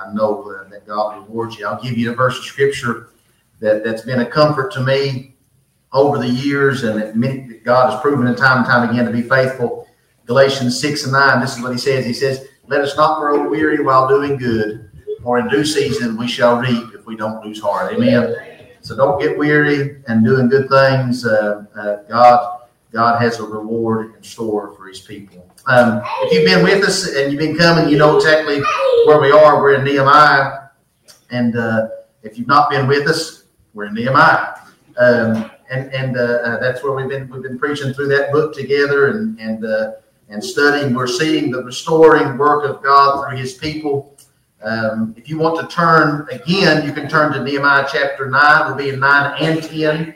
I know that God rewards you. I'll give you a verse of scripture that's been a comfort to me over the years, and that God has proven in time and time again to be faithful. Galatians 6:9, this is what he says. He says, let us not grow weary while doing good, for in due season we shall reap if we don't lose heart. Amen. So don't get weary in doing good things. God has a reward in store for his people. If you've been with us and you've been coming, you know exactly where we are. We're in Nehemiah. And if you've not been with us, we're in Nehemiah. And that's where we've been preaching through that book together and studying. We're seeing the restoring work of God through his people. If you want to turn again, you can turn to Nehemiah chapter 9. We'll be in 9 and 10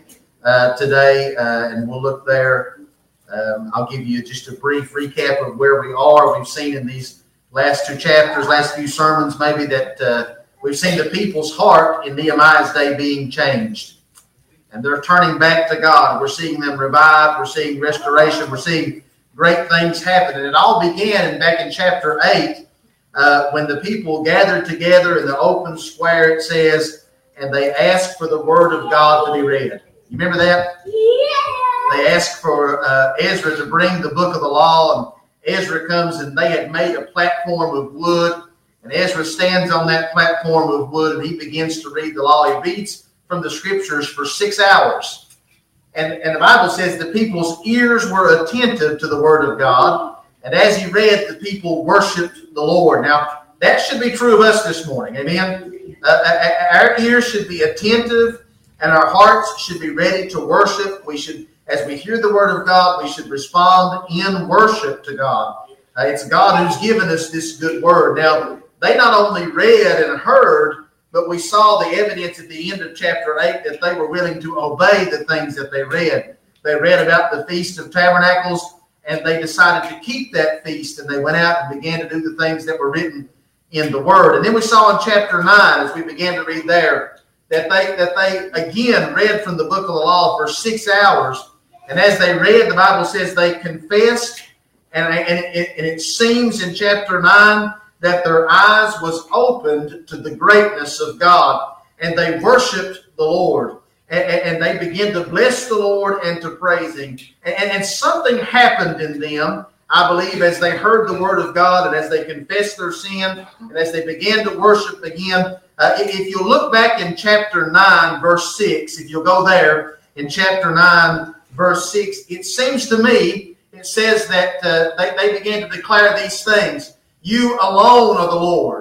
today, and we'll look there. I'll give you just a brief recap of where we are. We've seen in these last two chapters, last few sermons, maybe that we've seen the people's heart in Nehemiah's day being changed. And they're turning back to God. We're seeing them revived. We're seeing restoration. We're seeing great things happen. And it all began back in chapter 8 when the people gathered together in the open square, it says, and they asked for the word of God to be read. You remember that? Yeah. They asked for Ezra to bring the book of the law, and Ezra comes, and they had made a platform of wood, and Ezra stands on that platform of wood, and he begins to read the law. He reads from the scriptures for 6 hours. And the Bible says the people's ears were attentive to the word of God, and as he read, the people worshiped the Lord. Now, that should be true of us this morning. Amen? Our ears should be attentive, and our hearts should be ready to worship. We should, as we hear the word of God, we should respond in worship to God. It's God who's given us this good word. Now, they not only read and heard, but we saw the evidence at the end of chapter 8 that they were willing to obey the things that they read. They read about the Feast of Tabernacles, and they decided to keep that feast, and they went out and began to do the things that were written in the Word. And then we saw in chapter 9, as we began to read there, that they again read from the book of the law for 6 hours. And as they read, the Bible says they confessed, and it seems in chapter 9 that their eyes was opened to the greatness of God, and they worshiped the Lord, and they began to bless the Lord and to praise him. And something happened in them, I believe, as they heard the word of God and as they confessed their sin and as they began to worship again. If you look back in chapter 9, verse 6, if you'll go there in chapter 9, verse 6, it seems to me, it says that they began to declare these things. You alone are the Lord.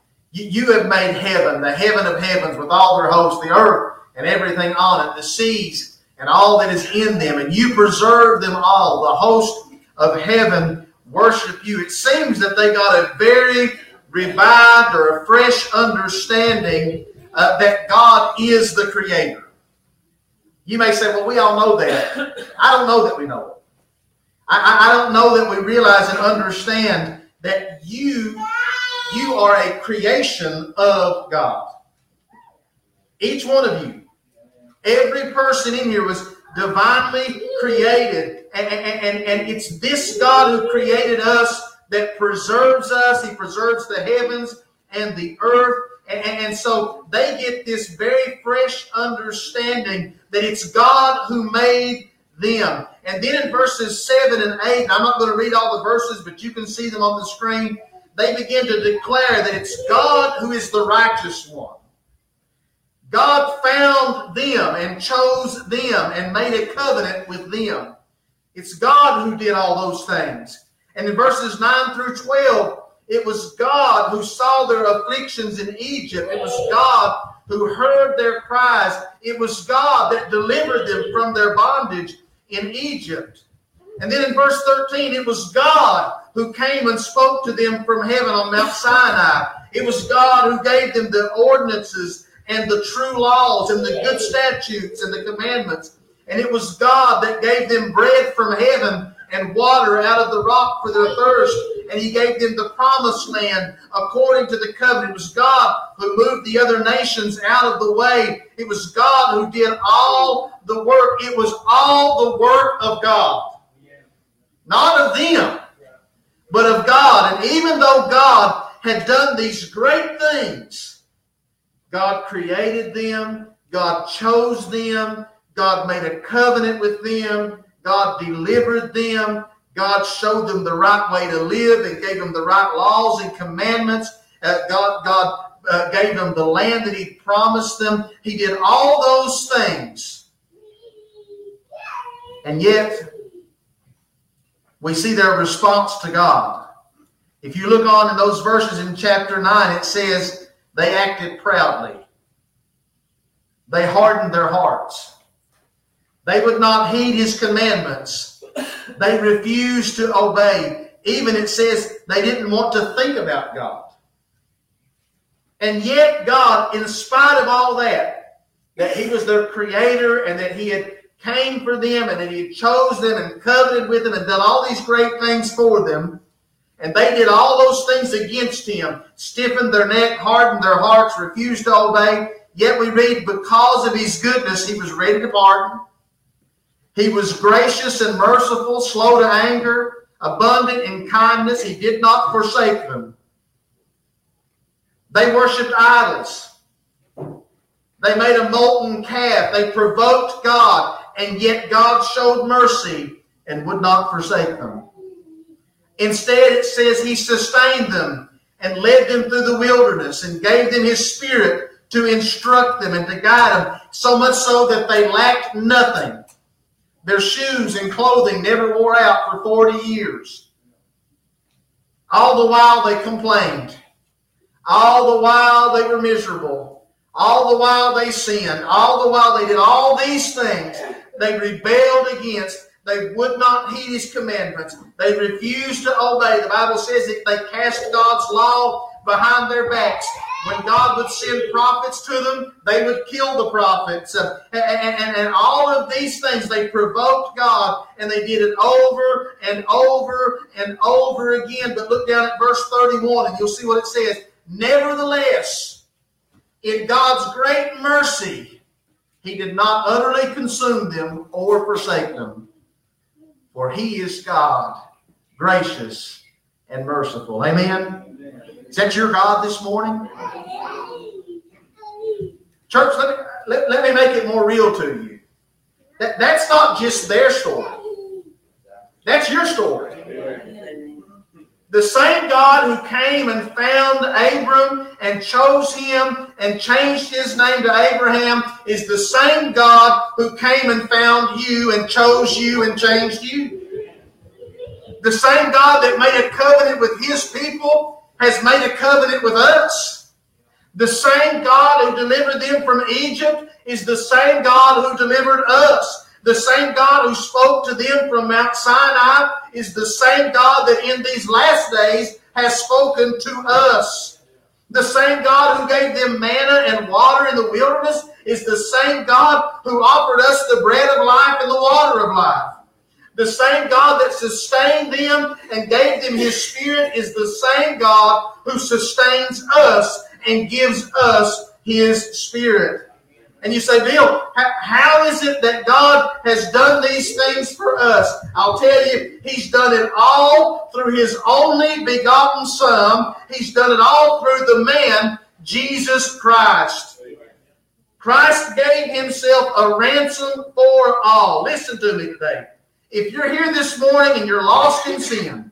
You have made heaven, the heaven of heavens with all their hosts, the earth and everything on it, the seas and all that is in them, and you preserve them all. The host of heaven worship you. It seems that they got a very revived or a fresh understanding that God is the Creator. You may say, well, we all know that. I don't know that we know it. I don't know that we realize and understand that you are a creation of God. Each one of you. Every person in here was divinely created. And it's this God who created us that preserves us. He preserves the heavens and the earth. And so they get this very fresh understanding that it's God who made them. And then in verses 7 and 8, and I'm not going to read all the verses, but you can see them on the screen, they begin to declare that it's God who is the righteous one. God found them and chose them and made a covenant with them. It's God who did all those things. And in verses 9 through 12, it was God who saw their afflictions in Egypt. It was God who heard their cries. It was God that delivered them from their bondage in Egypt. And then in verse 13, it was God who came and spoke to them from heaven on Mount Sinai. It was God who gave them the ordinances and the true laws and the good statutes and the commandments. And it was God that gave them bread from heaven and water out of the rock for their thirst. And he gave them the promised land according to the covenant. It was God who moved the other nations out of the way. It was God who did all the work. It was all the work of God. Not of them, but of God. And even though God had done these great things. God created them. God chose them. God made a covenant with them. God delivered them. God showed them the right way to live and gave them the right laws and commandments. God gave them the land that He promised them. He did all those things. And yet, we see their response to God. If you look on in those verses in chapter 9, it says they acted proudly. They hardened their hearts. They would not heed His commandments. They refused to obey. Even it says they didn't want to think about God. And yet God, in spite of all that He was their creator and that He had came for them and that He chose them and covenanted with them and done all these great things for them, and they did all those things against Him, stiffened their neck, hardened their hearts, refused to obey. Yet we read, because of His goodness, He was ready to pardon. He was gracious and merciful, slow to anger, abundant in kindness. He did not forsake them. They worshipped idols. They made a molten calf. They provoked God, and yet God showed mercy and would not forsake them. Instead, it says He sustained them and led them through the wilderness and gave them His Spirit to instruct them and to guide them, so much so that they lacked nothing. Their shoes and clothing never wore out for 40 years. All the while they complained. All the while they were miserable. All the while they sinned. All the while they did all these things. They rebelled against. They would not heed His commandments. They refused to obey. The Bible says that they cast God's law behind their backs. When God would send prophets to them, they would kill the prophets. And all of these things, they provoked God, and they did it over and over and over again. But look down at verse 31, and you'll see what it says. Nevertheless, in God's great mercy, He did not utterly consume them or forsake them. For He is God, gracious and merciful. Amen? Is that your God this morning? Church, let me make it more real to you. That's not just their story. That's your story. The same God who came and found Abram and chose him and changed his name to Abraham is the same God who came and found you and chose you and changed you. The same God that made a covenant with His people has made a covenant with us. The same God who delivered them from Egypt is the same God who delivered us. The same God who spoke to them from Mount Sinai is the same God that in these last days has spoken to us. The same God who gave them manna and water in the wilderness is the same God who offered us the bread of life and the water of life. The same God that sustained them and gave them His Spirit is the same God who sustains us and gives us His Spirit. And you say, Bill, how is it that God has done these things for us? I'll tell you, He's done it all through His only begotten Son. He's done it all through the man, Jesus Christ. Christ gave Himself a ransom for all. Listen to me today. If you're here this morning and you're lost in sin,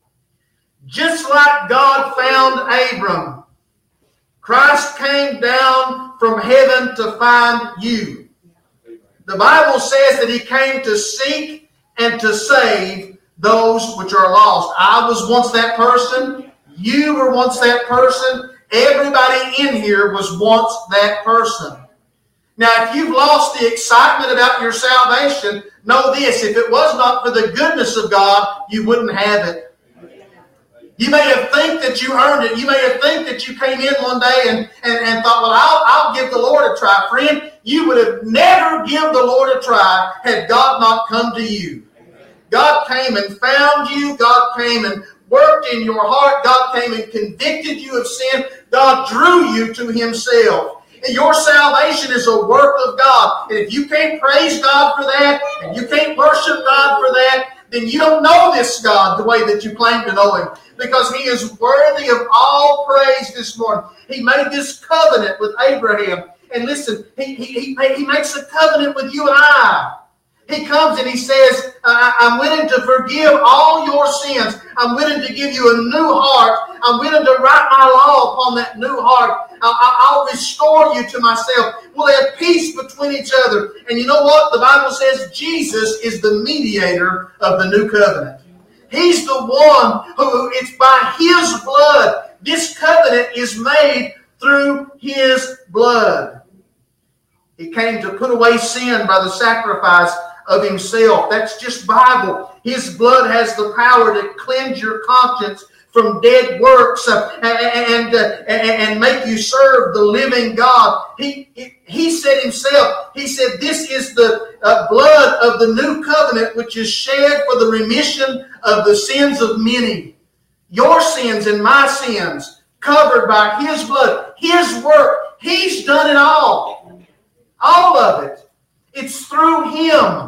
just like God found Abram, Christ came down from heaven to find you. The Bible says that He came to seek and to save those which are lost. I was once that person. You were once that person. Everybody in here was once that person. Now, if you've lost the excitement about your salvation, know this: if it was not for the goodness of God, you wouldn't have it. You may have think that you earned it. You may have think that you came in one day and thought, well, I'll give the Lord a try. Friend, you would have never given the Lord a try had God not come to you. God came and found you. God came and worked in your heart. God came and convicted you of sin. God drew you to Himself. And your salvation is a work of God. And if you can't praise God for that, and you can't worship God for that, then you don't know this God the way that you claim to know Him, because He is worthy of all praise this morning. He made this covenant with Abraham. And listen, He makes a covenant with you and I. He comes and He says, I'm willing to forgive all your sins. I'm willing to give you a new heart. I'm willing to write my law upon that new heart. I'll restore you to myself. We'll have peace between each other. And you know what? The Bible says Jesus is the mediator of the new covenant. He's the one who, it's by His blood. This covenant is made through His blood. He came to put away sin by the sacrifice of Himself. That's just Bible. His blood has the power to cleanse your conscience from dead works and make you serve the living God. He said Himself, He said, this is the blood of the new covenant, which is shed for the remission of the sins of many. Your sins and my sins, covered by His blood, His work. He's done it all. All of it. It's through Him.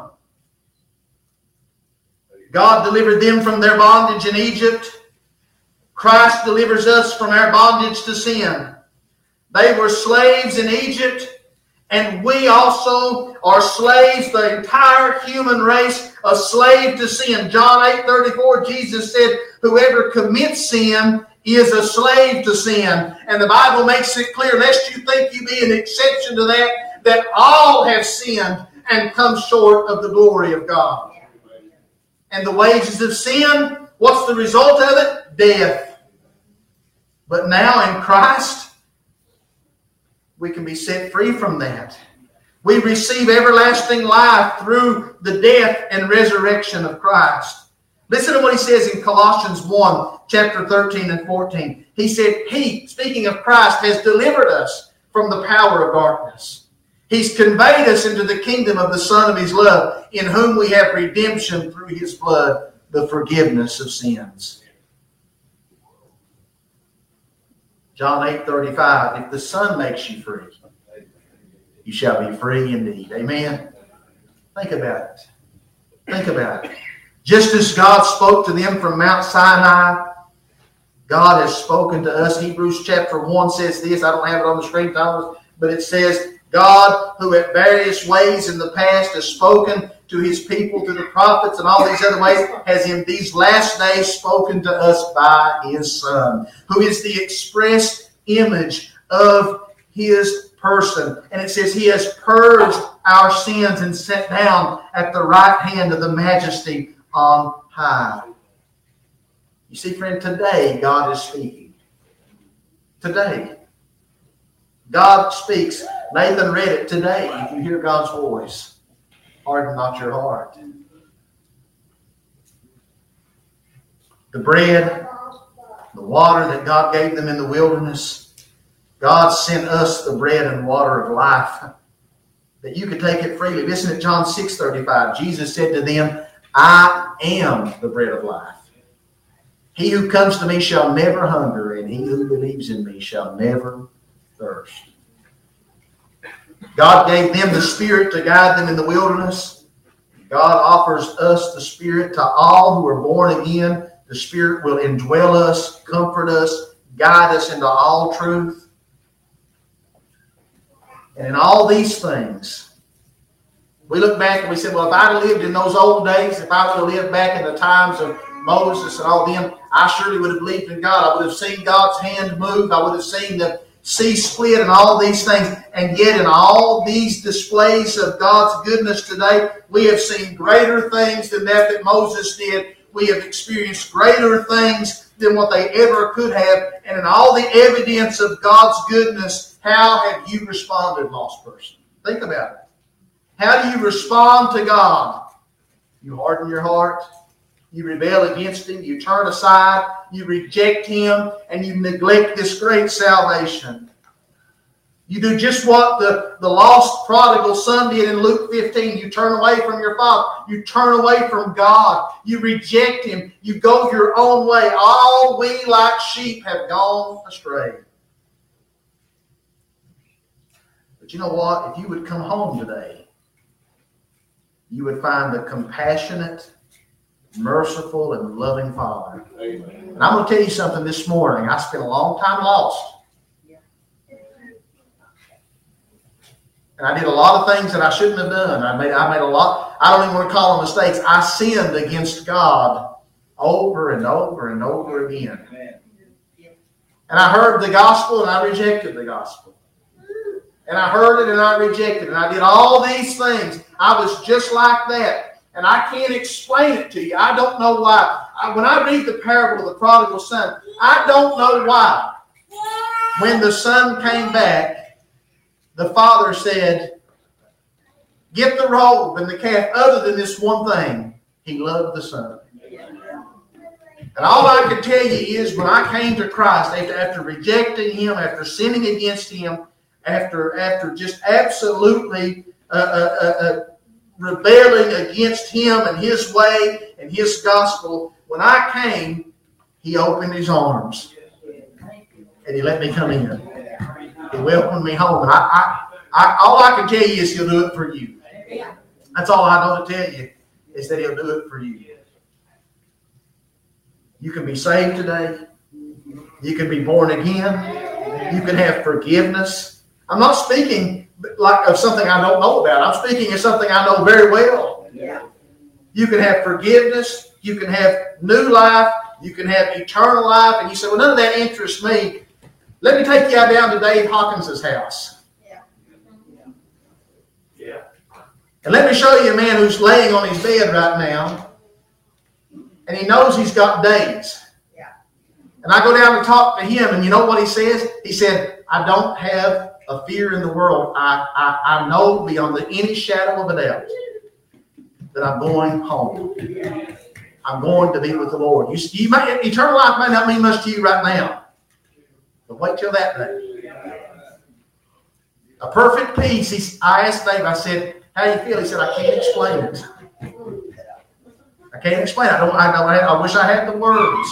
God delivered them from their bondage in Egypt. Christ delivers us from our bondage to sin. They were slaves in Egypt, and we also are slaves, the entire human race, a slave to sin. John 8:34, Jesus said, whoever commits sin is a slave to sin. And the Bible makes it clear, lest you think you be an exception to that all have sinned and come short of the glory of God. And the wages of sin, what's the result of it? Death. But now in Christ, we can be set free from that. We receive everlasting life through the death and resurrection of Christ. Listen to what He says in Colossians 1, chapter 13 and 14. He said, He, speaking of Christ, has delivered us from the power of darkness. He's conveyed us into the kingdom of the Son of His love, in whom we have redemption through His blood, the forgiveness of sins. John 8:35, if the Son makes you free, you shall be free indeed. Amen? Think about it. Think about it. Just as God spoke to them from Mount Sinai, God has spoken to us. Hebrews chapter 1 says this. I don't have it on the screen, Thomas, but it says, God, who at various ways in the past has spoken to His people through the prophets and all these other ways, has in these last days spoken to us by His Son, who is the express image of His person. And it says He has purged our sins and sat down at the right hand of the Majesty on high. You see, friend, today God is speaking. Today. God speaks. Nathan read it today. If you hear God's voice, harden not your heart. The bread, the water that God gave them in the wilderness, God sent us the bread and water of life, that you could take it freely. Listen to John 6:35. Jesus said to them, I am the bread of life. He who comes to me shall never hunger, and he who believes in me shall never thirst. God gave them the Spirit to guide them in the wilderness. God offers us the Spirit to all who are born again. The Spirit will indwell us, comfort us, guide us into all truth. And in all these things, we look back and we say, well, if I'd have lived in those old days, if I would have lived back in the times of Moses and all them, I surely would have believed in God. I would have seen God's hand move. I would have seen the sea split and all these things. And yet in all these displays of God's goodness today, we have seen greater things than that Moses did. We have experienced greater things than what they ever could have. And in all the evidence of God's goodness, how have you responded, lost person? Think about it. How do you respond to God? You harden your heart. You rebel against Him. You turn aside. You reject Him. And you neglect this great salvation. You do just what the lost prodigal son did in Luke 15. You turn away from your Father. You turn away from God. You reject Him. You go your own way. All we like sheep have gone astray. But you know what? If you would come home today, you would find the compassionate, merciful, and loving Father. Amen. And I'm going to tell you something this morning. I spent a long time lost. And I did a lot of things that I shouldn't have done. I made a lot, I don't even want to call them mistakes. I sinned against God over and over and over again. Amen. And I heard the gospel and I rejected the gospel. And I heard it and I rejected it. And I did all these things. I was just like that. And I can't explain it to you. I don't know why. When I read the parable of the prodigal son, I don't know why. When the son came back, the father said, get the robe and the calf, other than this one thing. He loved the son. And all I can tell you is when I came to Christ, after rejecting Him, after sinning against Him, after just absolutely rebelling against Him and His way and His gospel, when I came, He opened His arms and He let me come in. He welcomed me home. And all I can tell you is He'll do it for you. That's all I know to tell you, is that He'll do it for you. You can be saved today. You can be born again. You can have forgiveness. I'm not speaking like of something I don't know about. I'm speaking of something I know very well. Yeah. You can have forgiveness. You can have new life. You can have eternal life. And you say, well, none of that interests me. Let me take you down to Dave Hawkins' house. Yeah. And let me show you a man who's laying on his bed right now. And he knows he's got days. Yeah. And I go down and talk to him, and you know what he says? He said, I don't have a fear in the world. I know beyond any shadow of a doubt that I'm going home. I'm going to be with the Lord. Eternal life may not mean much to you right now. But wait till that day. A perfect peace. I asked Dave, I said, how do you feel? He said, I can't explain it. I can't explain it. I wish I had the words.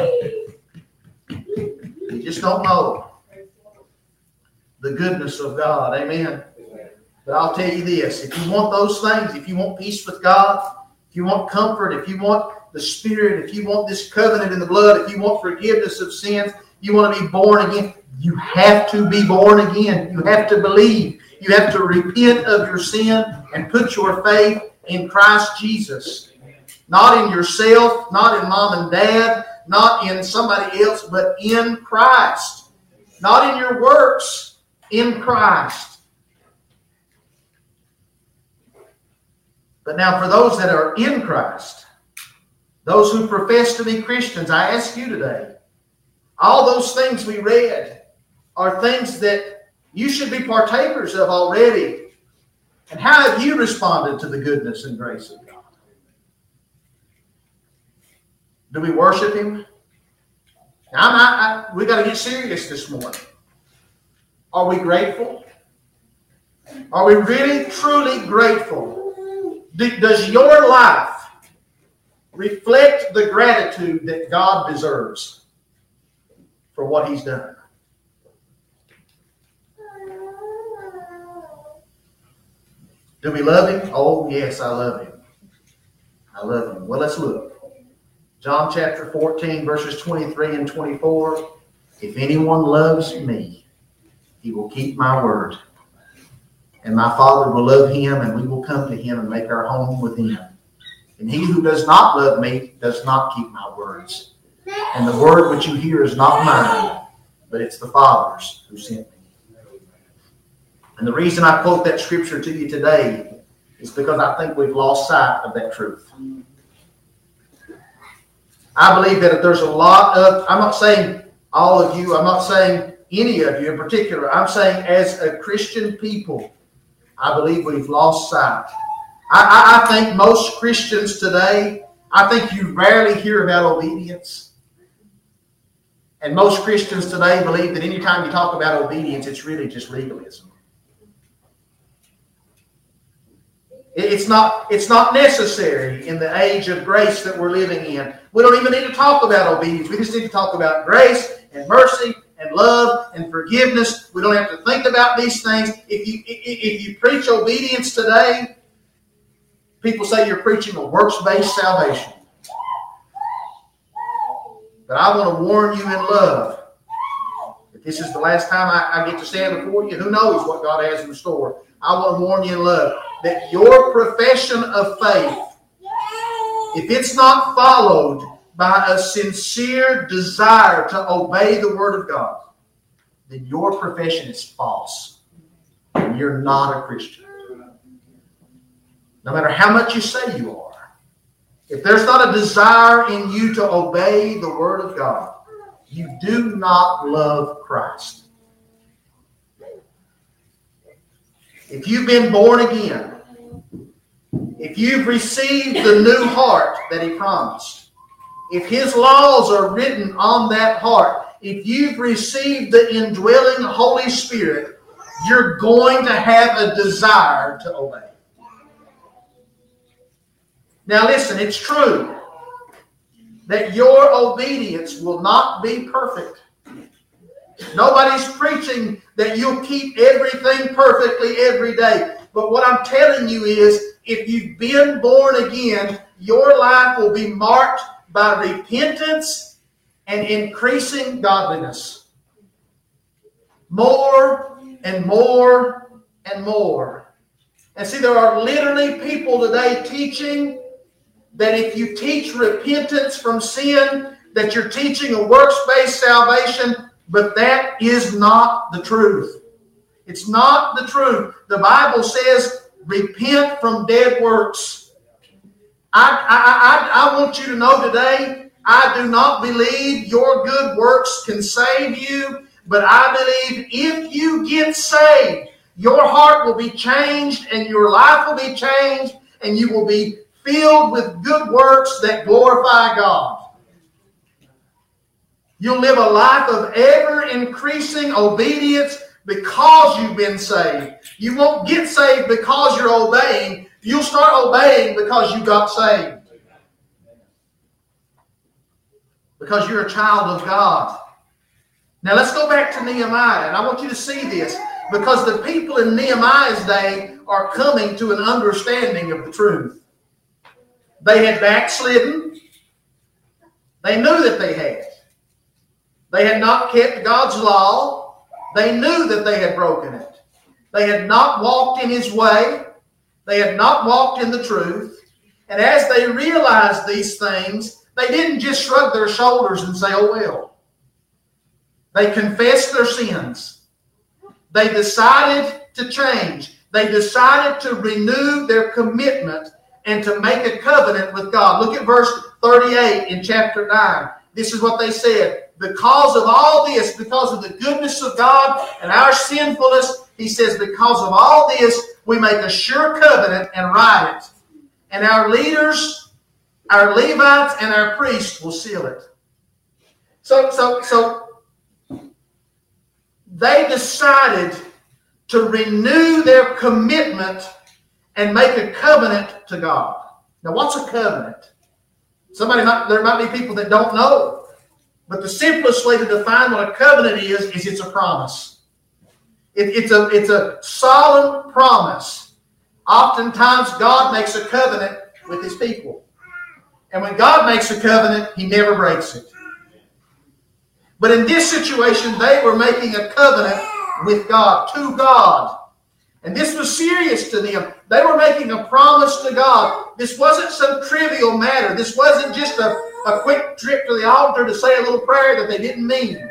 You just don't know the goodness of God. Amen. But I'll tell you this. If you want those things, if you want peace with God, if you want comfort, if you want the Spirit, if you want this covenant in the blood, if you want forgiveness of sins, you want to be born again, you have to be born again. You have to believe. You have to repent of your sin and put your faith in Christ Jesus. Not in yourself, not in mom and dad, not in somebody else, but in Christ. Not in your works, in Christ. But now for those that are in Christ, those who profess to be Christians, I ask you today, all those things we read are things that you should be partakers of already. And how have you responded to the goodness and grace of God? Do we worship Him? Now, we got to get serious this morning. Are we grateful? Are we really, truly grateful? Does your life reflect the gratitude that God deserves for what He's done? Do we love Him? Oh, yes, I love Him. I love Him. Well, let's look. John chapter 14, verses 23 and 24. If anyone loves me, he will keep my word. And my Father will love him, and we will come to him and make our home with him. And he who does not love me does not keep my words. And the word which you hear is not mine, but it's the Father's who sent me. And the reason I quote that scripture to you today is because I think we've lost sight of that truth. I believe that if there's a lot of, I'm not saying all of you, I'm not saying any of you in particular, I'm saying as a Christian people, I believe we've lost sight. I think most Christians today, I think you rarely hear about obedience. And most Christians today believe that anytime you talk about obedience, it's really just legalism. It's not necessary in the age of grace that we're living in. We don't even need to talk about obedience. We just need to talk about grace and mercy and love and forgiveness. We don't have to think about these things. If you preach obedience today, people say you're preaching a works-based salvation. But I want to warn you in love. If this is the last time I get to stand before you, who knows what God has in store. I want to warn you in love that your profession of faith, if it's not followed by a sincere desire to obey the Word of God, then your profession is false. And you're not a Christian. No matter how much you say you are. If there's not a desire in you to obey the Word of God, you do not love Christ. If you've been born again, if you've received the new heart that He promised, if His laws are written on that heart, if you've received the indwelling Holy Spirit, you're going to have a desire to obey. Now listen, it's true that your obedience will not be perfect. Nobody's preaching that you'll keep everything perfectly every day. But what I'm telling you is, if you've been born again, your life will be marked by repentance and increasing godliness. More and more and more. And see, there are literally people today teaching that if you teach repentance from sin, that you're teaching a works-based salvation, but that is not the truth. It's not the truth. The Bible says, repent from dead works. I want you to know today, I do not believe your good works can save you, but I believe if you get saved, your heart will be changed and your life will be changed and you will be filled with good works that glorify God. You'll live a life of ever-increasing obedience because you've been saved. You won't get saved because you're obeying. You'll start obeying because you got saved. Because you're a child of God. Now let's go back to Nehemiah, and I want you to see this, because the people in Nehemiah's day are coming to an understanding of the truth. They had backslidden. They knew that they had. They had not kept God's law. They knew that they had broken it. They had not walked in His way. They had not walked in the truth. And as they realized these things, they didn't just shrug their shoulders and say, oh well. They confessed their sins. They decided to change. They decided to renew their commitment and to make a covenant with God. Look at verse 38 in chapter 9. This is what they said. Because of all this, because of the goodness of God and our sinfulness, He says, because of all this, we make a sure covenant and write it. And our leaders, our Levites, and our priests will seal it. So they decided to renew their commitment and make a covenant to God. Now, what's a covenant? There might be people that don't know. But the simplest way to define what a covenant is it's a promise. It's a solemn promise. Oftentimes, God makes a covenant with His people. And when God makes a covenant, He never breaks it. But in this situation, they were making a covenant with God, to God. And this was serious to them. They were making a promise to God. This wasn't some trivial matter. This wasn't just a quick trip to the altar to say a little prayer that they didn't mean.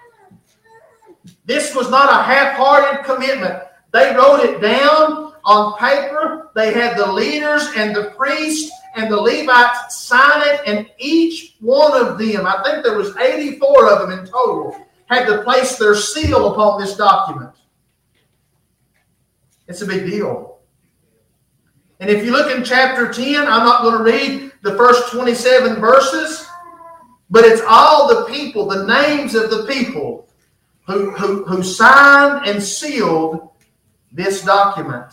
This was not a half-hearted commitment. They wrote it down on paper. They had the leaders and the priests and the Levites sign it, and each one of them, I think there was 84 of them in total, had to place their seal upon this document. It's a big deal. And if you look in chapter 10, I'm not going to read the first 27 verses, but it's all the people, the names of the people who signed and sealed this document.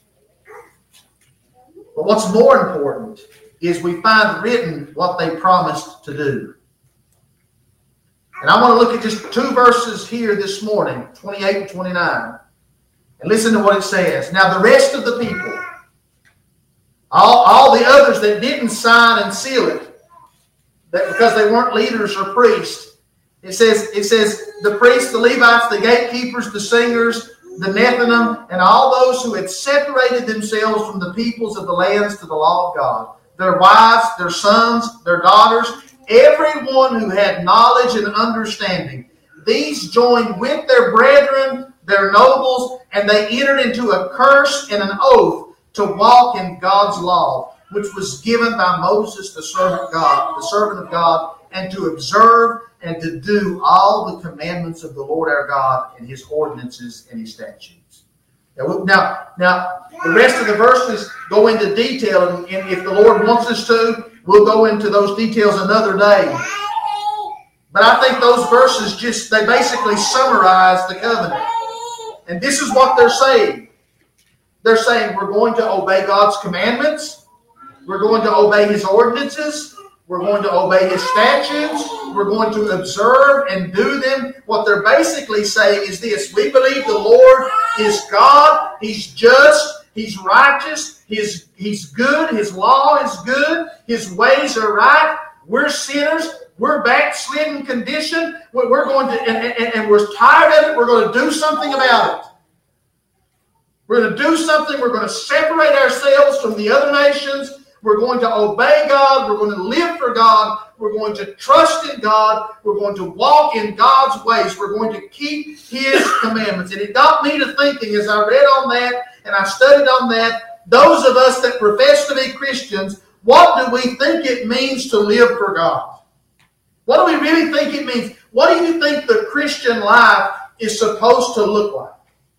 But what's more important is we find written what they promised to do. And I want to look at just two verses here this morning, 28 and 29. And listen to what it says. Now the rest of the people, all the others that didn't sign and seal it, that because they weren't leaders or priests. It says the priests, the Levites, the gatekeepers, the singers, the Nethinim, and all those who had separated themselves from the peoples of the lands to the law of God. Their wives, their sons, their daughters, everyone who had knowledge and understanding. These joined with their brethren, their nobles, and they entered into a curse and an oath to walk in God's law, which was given by Moses, the servant of God, and to observe and to do all the commandments of the Lord our God and His ordinances and His statutes. Now, the rest of the verses go into detail, and if the Lord wants us to, we'll go into those details another day. But I think those verses they basically summarize the covenant. And this is what they're saying. They're saying we're going to obey God's commandments. We're going to obey His ordinances. We're going to obey His statutes. We're going to observe and do them. What they're basically saying is this: we believe the Lord is God. He's just. He's righteous. He's good. His law is good. His ways are right. We're sinners. We're backslidden condition. We're going to, and we're tired of it. We're going to do something about it. We're going to do something. We're going to separate ourselves from the other nations. We're going to obey God. We're going to live for God. We're going to trust in God. We're going to walk in God's ways. We're going to keep His commandments. And it got me to thinking as I read on that and I studied on that, those of us that profess to be Christians, what do we think it means to live for God? What do we really think it means? What do you think the Christian life is supposed to look like?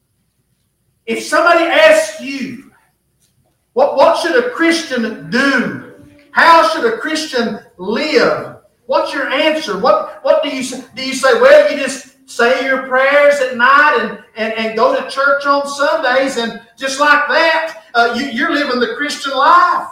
If somebody asks you, what should a Christian do? How should a Christian live? What's your answer? What do you say? Do you say, well, you just say your prayers at night and go to church on Sundays, and just like that, you're living the Christian life?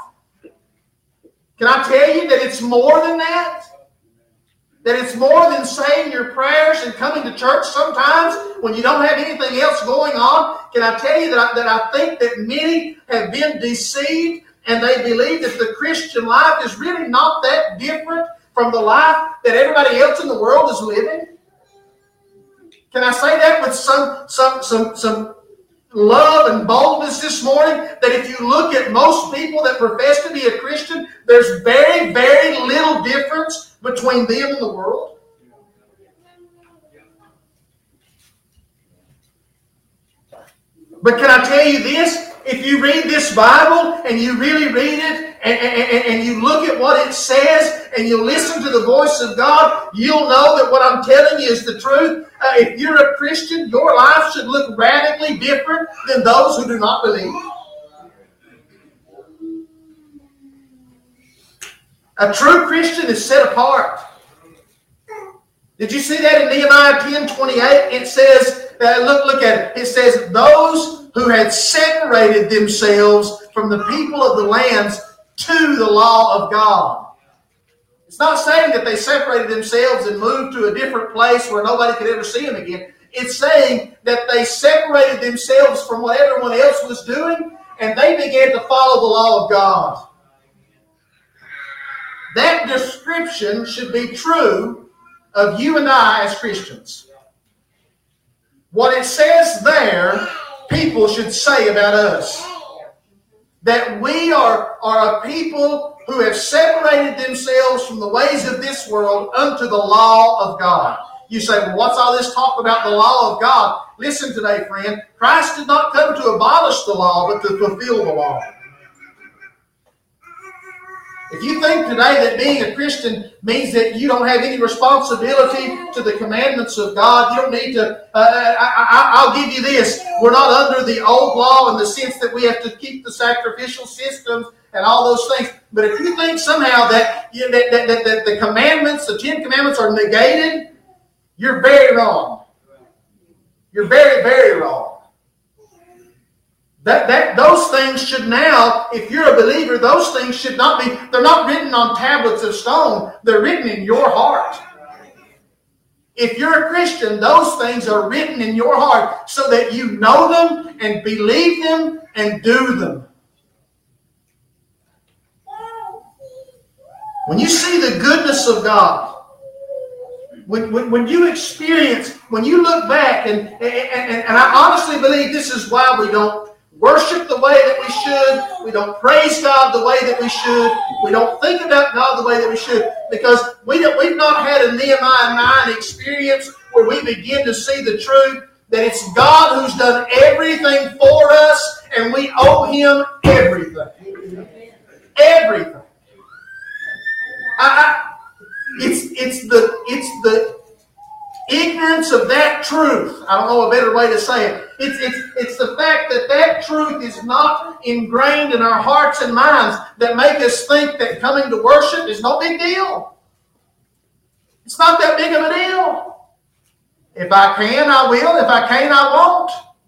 Can I tell you that it's more than that? That it's more than saying your prayers and coming to church sometimes when you don't have anything else going on? Can I tell you that I think that many have been deceived and they believe that the Christian life is really not that different from the life that everybody else in the world is living? Can I say that with some love and boldness this morning, that if you look at most people that profess to be a Christian, there's very, very little difference between them and the world? But can I tell you this? If you read this Bible and you really read it and you look at what it says and you listen to the voice of God, you'll know that what I'm telling you is the truth. If you're a Christian, your life should look radically different than those who do not believe. A true Christian is set apart. Did you see that in Nehemiah 10:28? It says, look at it. It says, those who had separated themselves from the people of the lands to the law of God. It's not saying that they separated themselves and moved to a different place where nobody could ever see them again. It's saying that they separated themselves from what everyone else was doing, and they began to follow the law of God. That description should be true of you and I as Christians. What it says there, people should say about us. That we are a people who have separated themselves from the ways of this world unto the law of God. You say, well, what's all this talk about the law of God? Listen today, friend. Christ did not come to abolish the law, but to fulfill the law. If you think today that being a Christian means that you don't have any responsibility to the commandments of God, you don't need to, I'll give you this. We're not under the old law in the sense that we have to keep the sacrificial systems and all those things. But if you think somehow that the commandments, the 10 commandments are negated, you're very wrong. You're very, very wrong. Those things should now, if you're a believer, those things should not be, they're not written on tablets of stone. They're written in your heart. If you're a Christian, those things are written in your heart so that you know them and believe them and do them. when you see the goodness of God, when you experience, when you look back, and I honestly believe this is why we don't worship the way that we should, we don't praise God the way that we should, we don't think about God the way that we should, because we've not had a Nehemiah 9 experience where we begin to see the truth that it's God who's done everything for us, and we owe Him everything. Everything. It's the ignorance of that truth. I don't know a better way to say it. It's the fact that that truth is not ingrained in our hearts and minds that make us think that coming to worship is no big deal. It's not that big of a deal. If I can, I will. If I can't, I won't.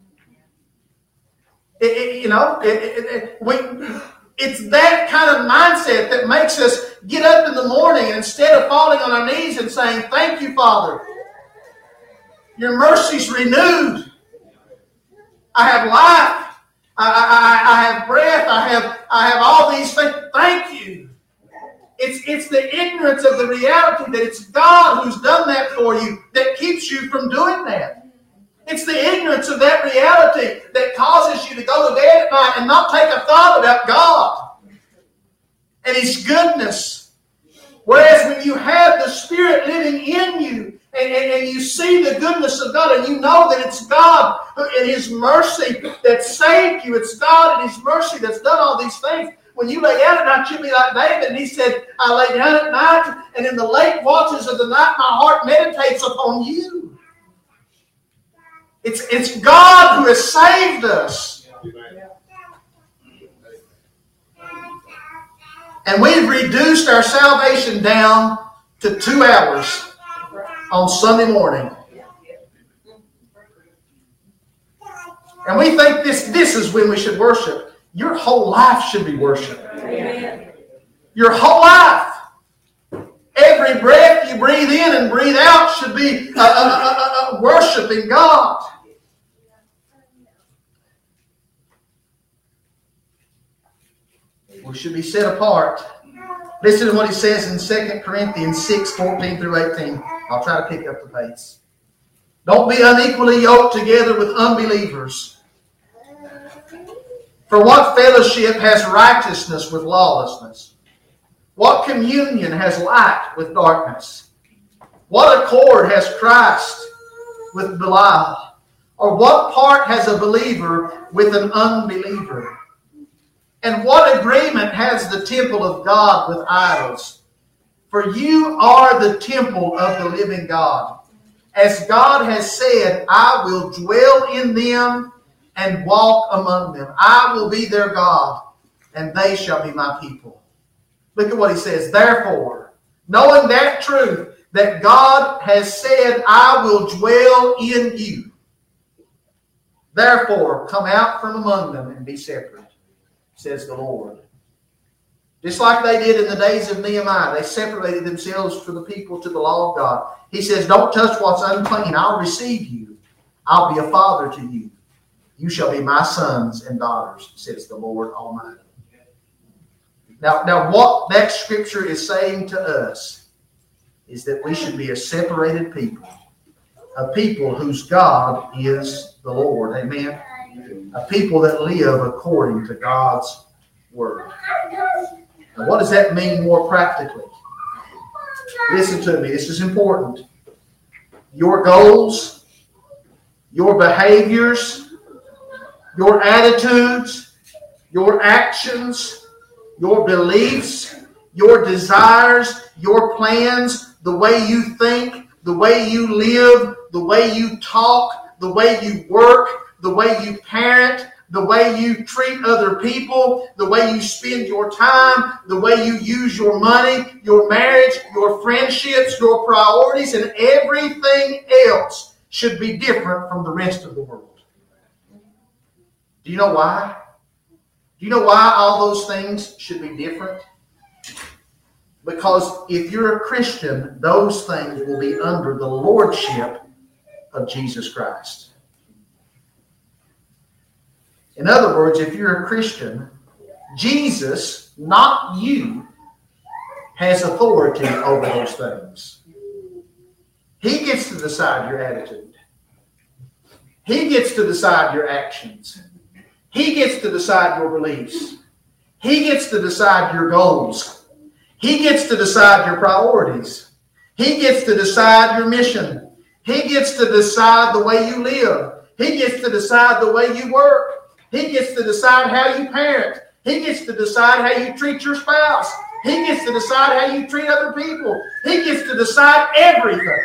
It's that kind of mindset that makes us get up in the morning and instead of falling on our knees and saying, "Thank you, Father. Your mercy's renewed. I have life. I have breath. I have all these things. Thank you." It's the ignorance of the reality that it's God who's done that for you that keeps you from doing that. It's the ignorance of that reality that causes you to go to bed at night and not take a thought about God and His goodness. Whereas when you have the Spirit living in you and you see the goodness of God and you know that it's God and His mercy that saved you, it's God and His mercy that's done all these things. When you lay down at night, you'll be like David, and he said, "I lay down at night, and in the late watches of the night, my heart meditates upon you." It's God who has saved us. And we've reduced our salvation down to 2 hours on Sunday morning. And we think this is when we should worship. Your whole life should be worship. Amen. Your whole life. Every breath you breathe in and breathe out should be worshiping God. We should be set apart. Listen to what he says in 2 Corinthians 6:14 through 18. I'll try to pick up the pace. Don't be unequally yoked together with unbelievers. For what fellowship has righteousness with lawlessness? What communion has light with darkness? What accord has Christ with Belial? Or what part has a believer with an unbeliever? And what agreement has the temple of God with idols? For you are the temple of the living God. As God has said, "I will dwell in them and walk among them. I will be their God, and they shall be my people." Look at what he says. Therefore, knowing that truth, that God has said, "I will dwell in you." Therefore, come out from among them and be separate, says the Lord. Just like they did in the days of Nehemiah, they separated themselves for the people to the law of God. He says, "Don't touch what's unclean. I'll receive you. I'll be a father to you. You shall be my sons and daughters, says the Lord Almighty." Now what that scripture is saying to us is that we should be a separated people. A people whose God is the Lord. Amen. A people that live according to God's Word. Now what does that mean more practically? Listen to me. This is important. Your goals, your behaviors, your attitudes, your actions, your beliefs, your desires, your plans, the way you think, the way you live, the way you talk, the way you work, the way you parent, the way you treat other people, the way you spend your time, the way you use your money, your marriage, your friendships, your priorities, and everything else should be different from the rest of the world. Do you know why? Do you know why all those things should be different? Because if you're a Christian, those things will be under the lordship of Jesus Christ. In other words, if you're a Christian, Jesus, not you, has authority over those things. He gets to decide your attitude. He gets to decide your actions. He gets to decide your beliefs. He gets to decide your goals. He gets to decide your priorities. He gets to decide your mission. He gets to decide the way you live. He gets to decide the way you work. He gets to decide how you parent. He gets to decide how you treat your spouse. He gets to decide how you treat other people. He gets to decide everything.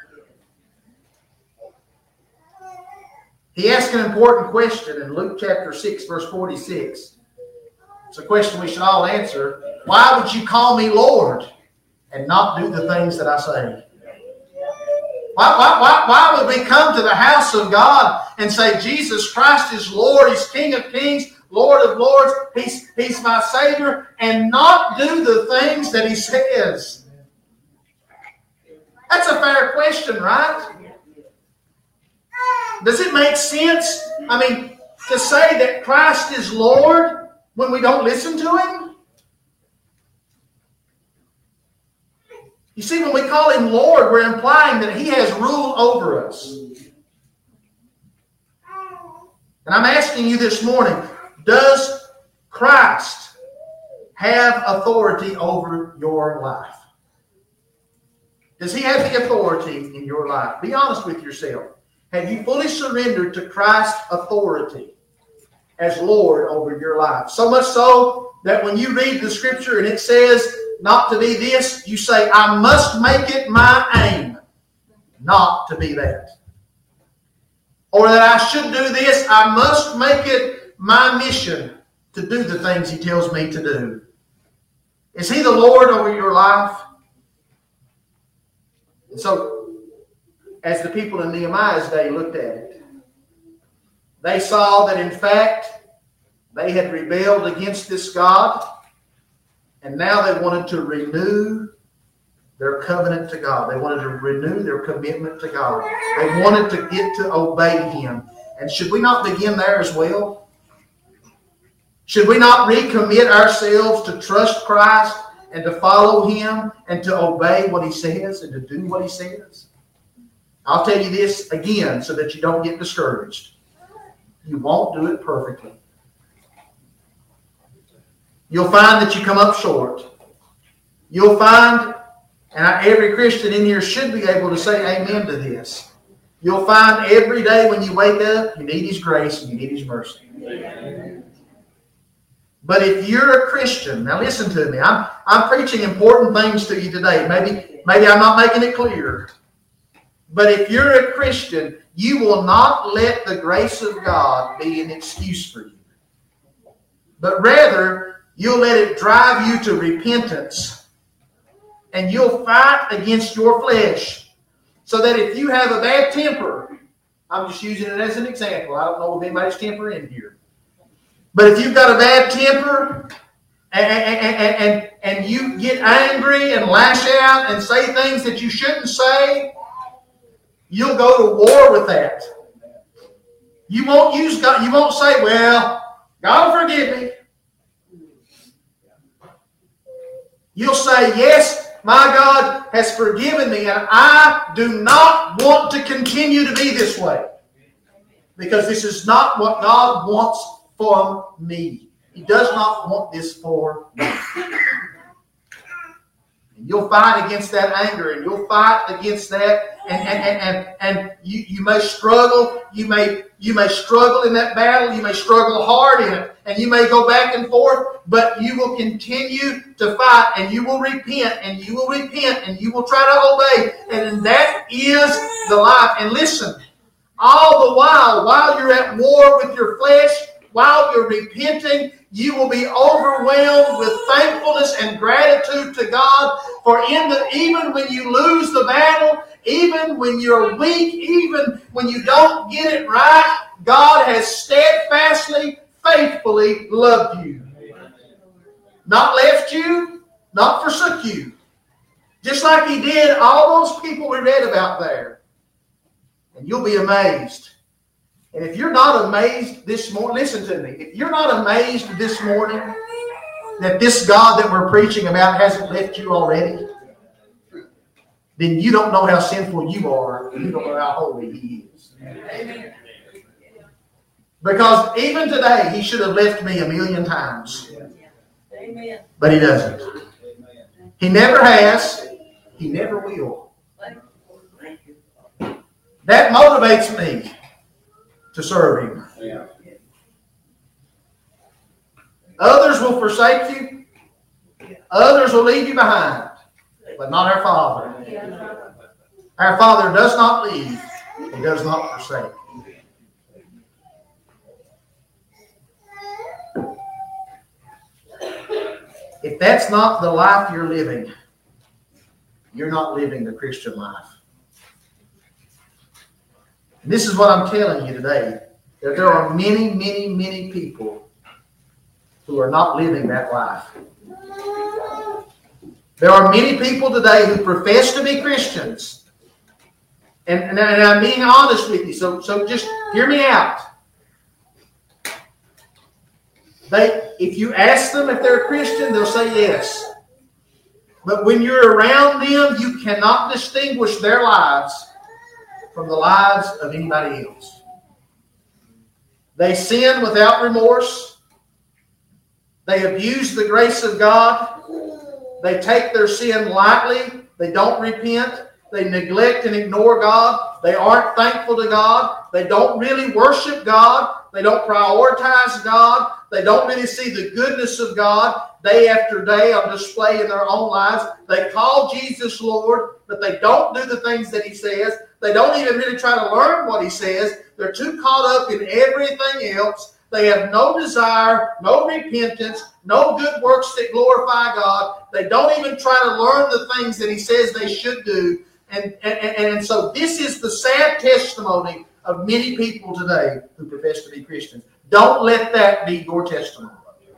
He asked an important question in Luke chapter 6, verse 46. It's a question we should all answer. Why would you call me Lord and not do the things that I say? Why would we come to the house of God and say Jesus Christ is Lord, He's King of Kings, Lord of Lords, He's my Savior, and not do the things that He says? That's a fair question, right? Does it make sense? I mean, to say that Christ is Lord when we don't listen to Him? You see, when we call Him Lord, we're implying that He has rule over us. And I'm asking you this morning, does Christ have authority over your life? Does He have the authority in your life? Be honest with yourself. Have you fully surrendered to Christ's authority as Lord over your life? So much so that when you read the Scripture and it says not to be this, you say, I must make it my aim not to be that. Or that I should do this, I must make it my mission to do the things He tells me to do. Is He the Lord over your life? And so, as the people in Nehemiah's day looked at it, they saw that in fact they had rebelled against this God, and now they wanted to renew their covenant to God. They wanted to renew their commitment to God. They wanted to get to obey Him. And should we not begin there as well? Should we not recommit ourselves to trust Christ and to follow Him and to obey what He says and to do what He says? I'll tell you this again so that you don't get discouraged. You won't do it perfectly. You'll find that you come up short. You'll find, and every Christian in here should be able to say amen to this. You'll find every day when you wake up, you need His grace and you need His mercy. Amen. But if you're a Christian, now listen to me. I'm preaching important things to you today. Maybe I'm not making it clear. But if you're a Christian, you will not let the grace of God be an excuse for you. But rather, you'll let it drive you to repentance. And you'll fight against your flesh. So that if you have a bad temper, I'm just using it as an example. I don't know if anybody's temper in here. But if you've got a bad temper and you get angry and lash out and say things that you shouldn't say, you'll go to war with that. You won't use God. You won't say, well, God will forgive me. You'll say, yes, my God has forgiven me, and I do not want to continue to be this way. Because this is not what God wants from me. He does not want this for me. And you'll fight against that anger, and you'll fight against that, and you may struggle. You may struggle in that battle. You may struggle hard in it, and you may go back and forth. But you will continue to fight, and you will repent, and you will repent, and you will try to obey, and that is the life. And listen, all the while you're at war with your flesh, while you're repenting, you will be overwhelmed with thankfulness and gratitude to God. For even when you lose the battle, even when you're weak, even when you don't get it right, God has steadfastly, faithfully loved you. Not left you, not forsook you. Just like He did all those people we read about there. And you'll be amazed. And if you're not amazed this morning, listen to me. If you're not amazed this morning that this God that we're preaching about hasn't left you already, then you don't know how sinful you are, and you don't know how holy He is. Amen. Because even today, He should have left me 1,000,000 times. Amen. But He doesn't. He never has. He never will. That motivates me to serve Him. Others will forsake you. Others will leave you behind. But not our Father. Our Father does not leave. He does not forsake. If that's not the life you're living, you're not living the Christian life. And this is what I'm telling you today, that there are many, many, many people who are not living that life. There are many people today who profess to be Christians. And I'm being honest with you, so just hear me out. If you ask them if they're a Christian, they'll say yes. But when you're around them, you cannot distinguish their lives from the lives of anybody else. They sin without remorse. They abuse the grace of God. They take their sin lightly. They don't repent. They neglect and ignore God. They aren't thankful to God. They don't really worship God. They don't prioritize God. They don't really see the goodness of God day after day on display in their own lives. They call Jesus Lord, but they don't do the things that He says. They don't even really try to learn what He says. They're too caught up in everything else. They have no desire, no repentance, no good works that glorify God. They don't even try to learn the things that He says they should do. And so this is the sad testimony of many people today who profess to be Christians. Don't let that be your testimony.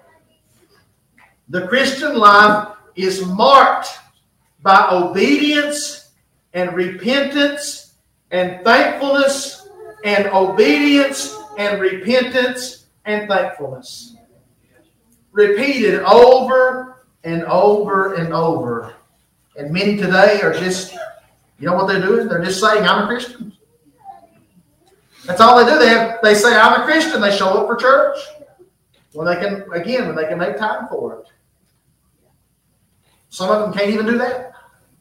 The Christian life is marked by obedience and repentance and thankfulness and obedience and repentance and thankfulness. Repeated over and over and over. And many today are just, you know what they're doing? They're just saying, I'm a Christian. That's all they do. They say, I'm a Christian. They show up for church when they can make time for it. Some of them can't even do that.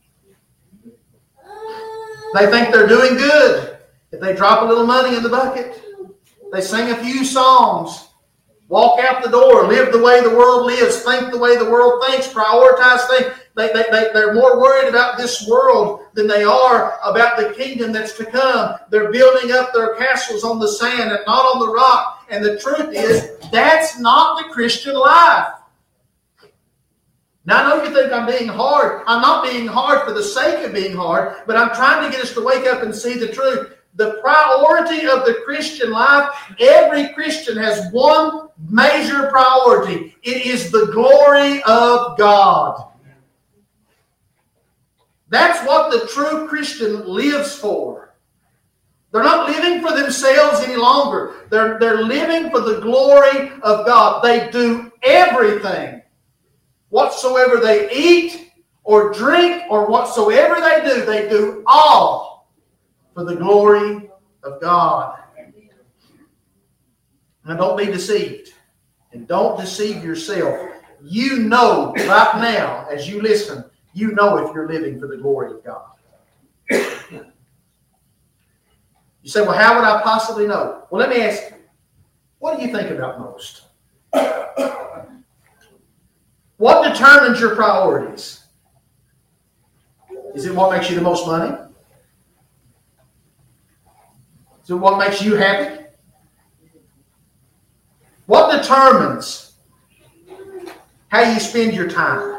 They think they're doing good if they drop a little money in the bucket. They sing a few songs, walk out the door, live the way the world lives, think the way the world thinks, prioritize things. They're more worried about this world than they are about the kingdom that's to come. They're building up their castles on the sand and not on the rock. And the truth is, that's not the Christian life. Now, I know you think I'm being hard. I'm not being hard for the sake of being hard, but I'm trying to get us to wake up and see the truth. The priority of the Christian life, every Christian has one major priority. It is the glory of God. That's what the true Christian lives for. They're not living for themselves any longer. They're living for the glory of God. They do everything. Whatsoever they eat or drink or whatsoever they do all for the glory of God. Now don't be deceived. And don't deceive yourself. You know right now as you listen, you know if you're living for the glory of God. You say, well, how would I possibly know? Well, let me ask you, what do you think about most? What determines your priorities? Is it what makes you the most money? Is it what makes you happy? What determines how you spend your time?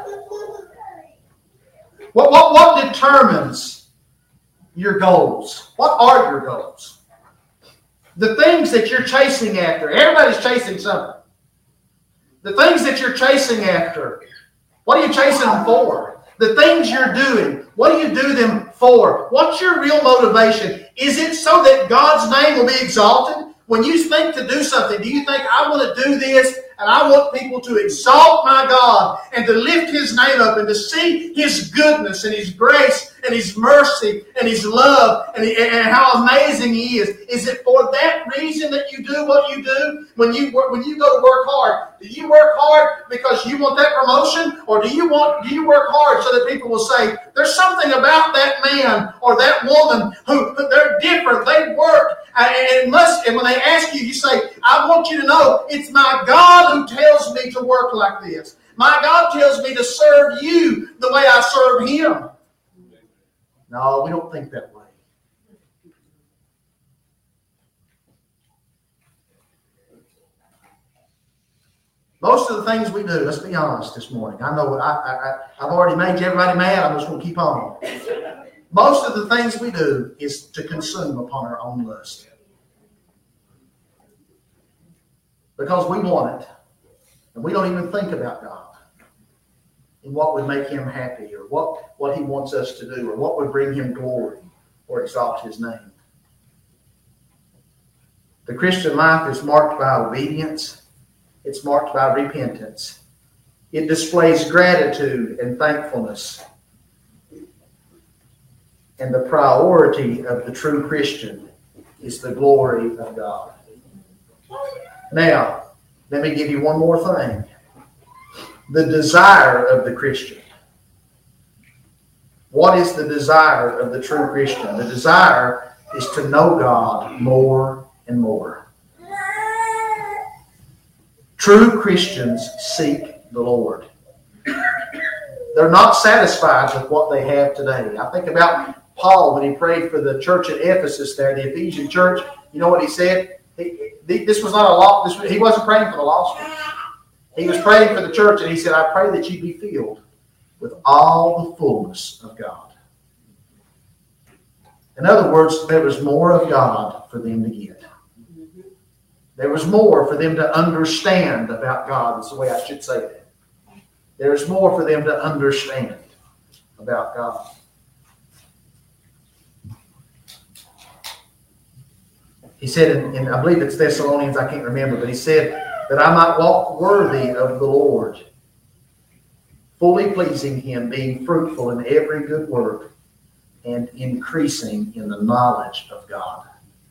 What determines your goals? What are your goals? The things that you're chasing after. Everybody's chasing something. The things that you're chasing after. What are you chasing them for? The things you're doing. What do you do them for? What's your real motivation? Is it so that God's name will be exalted? When you think to do something, do you think, I want to do this and I want people to exalt my God and to lift His name up and to see His goodness and His grace and His mercy and His love and how amazing He is? Is it for that reason that you do what you do? When you go to work hard, do you work hard because you want that promotion, or do you work hard so that people will say, there's something about that man or that woman who they're different, they work, and when they ask you, you say, I want you to know it's my God who tells me to work like this. My God tells me to serve you the way I serve Him. No, we don't think that way. Most of the things we do, let's be honest this morning. I know I've already made everybody mad. I'm just going to keep on. Most of the things we do is to consume upon our own lust. Because we want it. And we don't even think about God and what would make Him happy, or what He wants us to do, or what would bring Him glory or exalt His name. The Christian life is marked by obedience. It's marked by repentance. It displays gratitude and thankfulness. And the priority of the true Christian is the glory of God. Now, let me give you one more thing. The desire of the Christian. What is the desire of the true Christian? The desire is to know God more and more. True Christians seek the Lord. They're not satisfied with what they have today. I think about Paul when he prayed for the church at Ephesus there, the Ephesian church. You know what he said? This was not a lost. He wasn't praying for the lost ones. He was praying for the church, and he said, I pray that you be filled with all the fullness of God. In other words, there was more of God for them to get. There was more for them to understand about God. That's the way I should say that. There's more for them to understand about God. He said in I believe it's Thessalonians, I can't remember, but he said that I might walk worthy of the Lord, fully pleasing Him, being fruitful in every good work and increasing in the knowledge of God.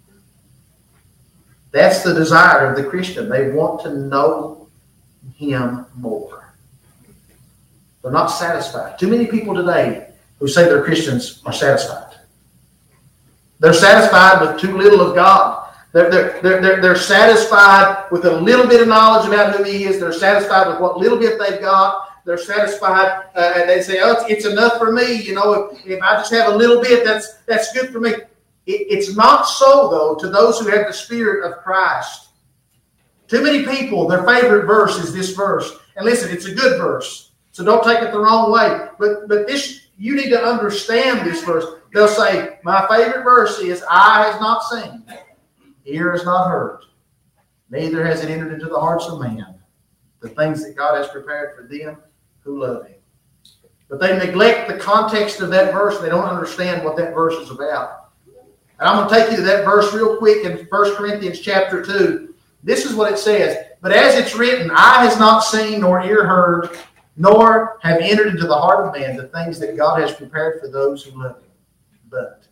That's the desire of the Christian. They want to know Him more. They're not satisfied. Too many people today who say they're Christians are satisfied. They're satisfied with too little of God. They're satisfied with a little bit of knowledge about who He is. They're satisfied with what little bit they've got. They're satisfied, and they say, "Oh, it's enough for me. You know, if I just have a little bit, that's good for me." It's not so, though, to those who have the Spirit of Christ. Too many people, their favorite verse is this verse. And listen, it's a good verse, so don't take it the wrong way. But this, you need to understand this verse. They'll say, my favorite verse is, eye has not seen, ear has not heard, neither has it entered into the hearts of man, the things that God has prepared for them who love Him. But they neglect the context of that verse. They don't understand what that verse is about. And I'm going to take you to that verse real quick in 1 Corinthians chapter 2. This is what it says. But as it's written, eye has not seen nor ear heard, nor have entered into the heart of man the things that God has prepared for those who love Him. But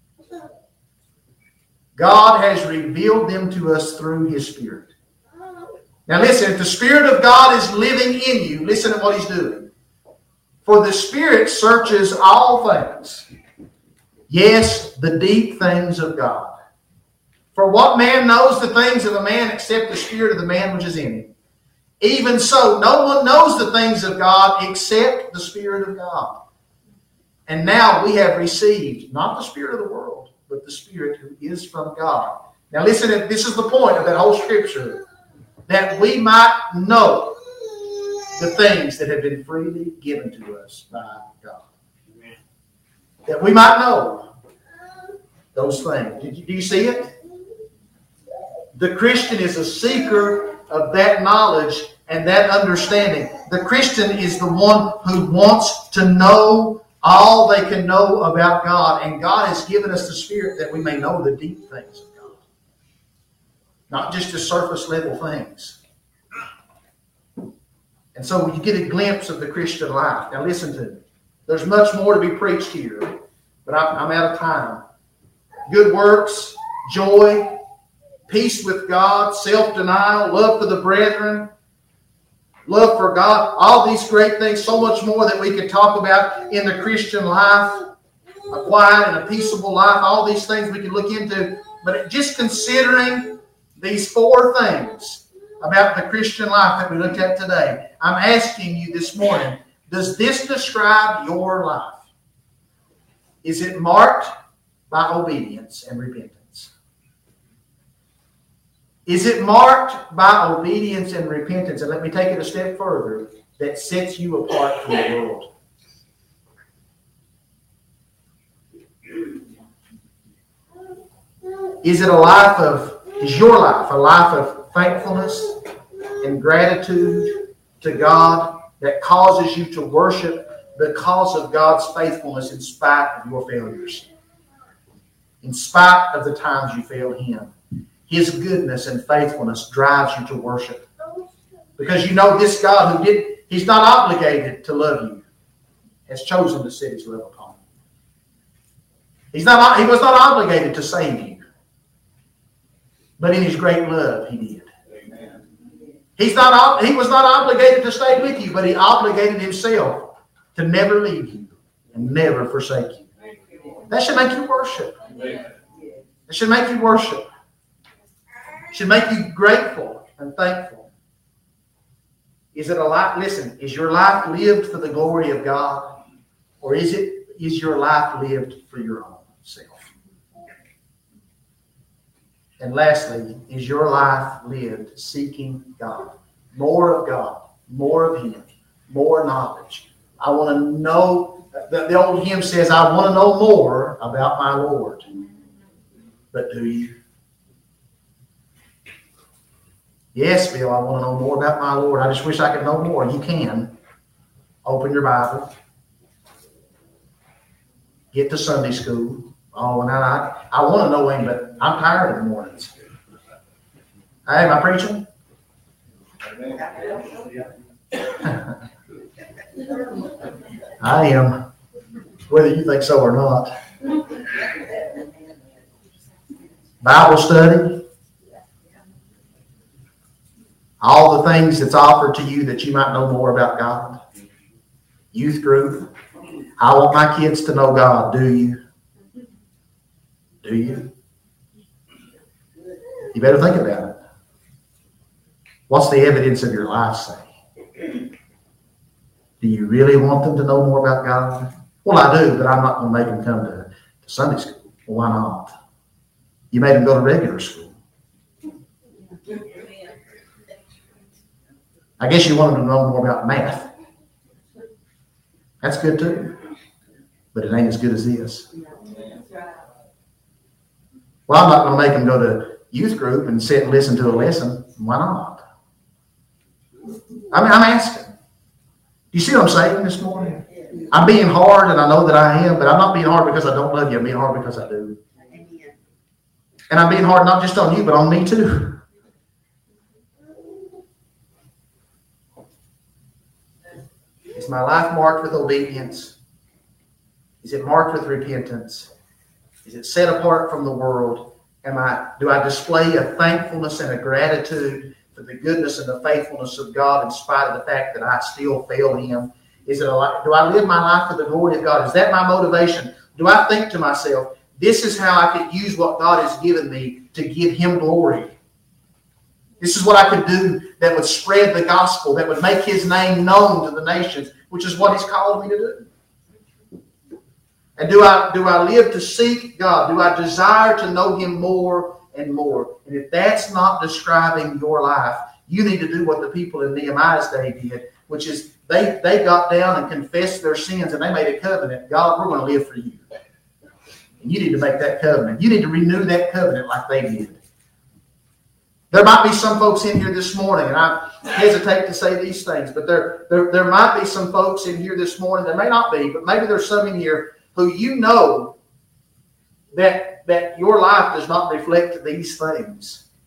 God has revealed them to us through His Spirit. Now listen, if the Spirit of God is living in you, listen to what He's doing. For the Spirit searches all things. Yes, the deep things of God. For what man knows the things of a man except the spirit of the man which is in him? Even so, no one knows the things of God except the Spirit of God. And now we have received not the spirit of the world, but the Spirit who is from God. Now listen, this is the point of that whole scripture. That we might know the things that have been freely given to us by God. That we might know those things. Do you see it? The Christian is a seeker of that knowledge and that understanding. The Christian is the one who wants to know all they can know about God. And God has given us the Spirit that we may know the deep things of God. not just to surface level things. And so you get a glimpse of the Christian life. Now listen to me. There's much more to be preached here, but I'm out of time. Good works, joy, peace with God, self-denial, love for the brethren, love for God, all these great things, so much more that we could talk about in the Christian life, a quiet and a peaceable life, all these things we can look into. But just considering these four things about the Christian life that we looked at today, I'm asking you this morning, does this describe your life? Is it marked by obedience and repentance? Is it marked by obedience and repentance? And let me take it a step further, that sets you apart from the world. Is your life a life of thankfulness and gratitude to God that causes you to worship because of God's faithfulness in spite of your failures? In spite of the times you failed Him. His goodness and faithfulness drives you to worship. Because you know this God He's not obligated to love you, has chosen to set His love upon you. He was not obligated to save you. But in His great love, He did. Amen. He was not obligated to stay with you, but He obligated Himself to never leave you and never forsake you. That should make you worship. That should make you worship. It should make you grateful and thankful. Is it a life? Listen, is your life lived for the glory of God, or is your life lived for your own self? And lastly, is your life lived seeking God? More of God, more of Him, more knowledge. I want to know, the old hymn says, I want to know more about my Lord. But do you? Yes, Bill, I want to know more about my Lord. I just wish I could know more. You can. Open your Bible. Get to Sunday school. Oh, and I want to know Him, but I'm tired of the mornings. Hey, am I preaching? I am, whether you think so or not. Bible study. All the things that's offered to you that you might know more about God. Youth group. I want my kids to know God. Do you? Do you? You better think about it. What's the evidence of your life say? Do you really want them to know more about God? Well, I do, but I'm not going to make them come to Sunday school. Well, why not? You made them go to regular school. I guess you want them to know more about math. That's good too. But it ain't as good as this. Well, I'm not going to make them go to youth group and sit and listen to a lesson. Why not? I'm asking. Do you see what I'm saying this morning? I'm being hard, and I know that I am, but I'm not being hard because I don't love you. I'm being hard because I do. And I'm being hard not just on you, but on me too. Is my life marked with obedience? Is it marked with repentance? Is it set apart from the world? Do I display a thankfulness and a gratitude for the goodness and the faithfulness of God in spite of the fact that I still fail Him? Do I live my life for the glory of God? Is that my motivation? Do I think to myself, this is how I could use what God has given me to give Him glory? This is what I could do that would spread the gospel, that would make His name known to the nations, which is what He's called me to do. And do I live to seek God? Do I desire to know Him more and more? And if that's not describing your life, you need to do what the people in Nehemiah's day did, which is they got down and confessed their sins and they made a covenant. God, we're going to live for you. And you need to make that covenant. You need to renew that covenant like they did. There might be some folks in here this morning, and I hesitate to say these things, but there might be some folks in here this morning, there may not be, but maybe there's some in here who you know that your life does not reflect these things.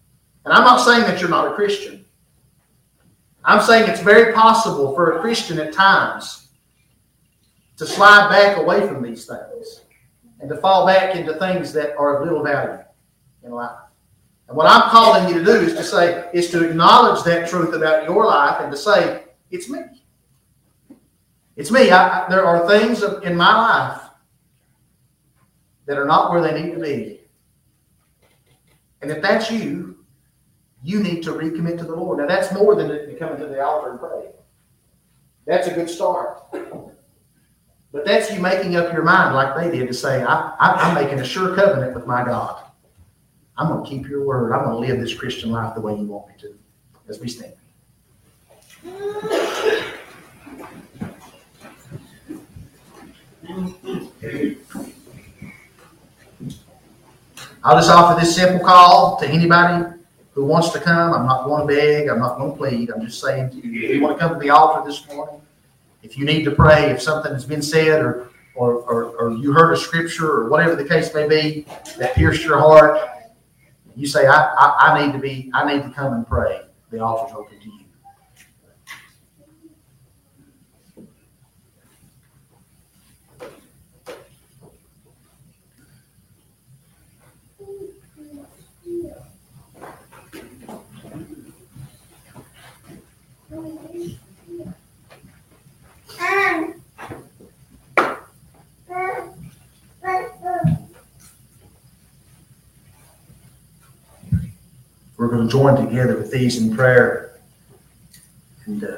And I'm not saying that you're not a Christian. I'm saying it's very possible for a Christian at times to slide back away from these things and to fall back into things that are of little value in life. And what I'm calling you to do is to acknowledge that truth about your life and to say, it's me. It's me. There are things in my life that are not where they need to be. And if that's you, you need to recommit to the Lord. Now, that's more than coming to the altar and praying. That's a good start. But that's you making up your mind like they did to say, I'm making a sure covenant with my God. I'm going to keep your word. I'm going to live this Christian life the way you want me to. As we stand. I'll just offer this simple call to anybody who wants to come. I'm not going to beg. I'm not going to plead. I'm just saying to you, if you want to come to the altar this morning, if you need to pray, if something has been said or you heard a scripture or whatever the case may be that pierced your heart, you say, I need to come and pray. The altar's open to you. We're going to join together with these in prayer. And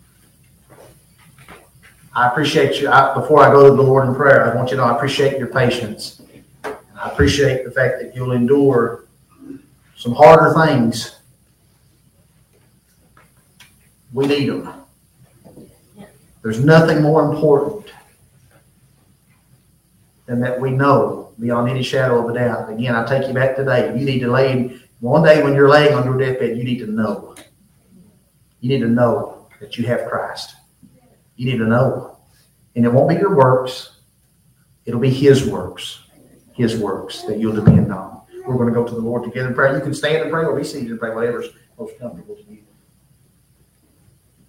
I appreciate you. Before I go to the Lord in prayer, I want you to know I appreciate your patience. And I appreciate the fact that you'll endure some harder things. We need them. There's nothing more important than that we know beyond any shadow of a doubt. Again, I take you back today. You need to lay one day when you're laying on your deathbed, you need to know. You need to know that you have Christ. You need to know. And it won't be your works. It'll be His works. His works that you'll depend on. We're going to go to the Lord together in prayer. You can stand and pray or be seated and pray, whatever's most comfortable to you.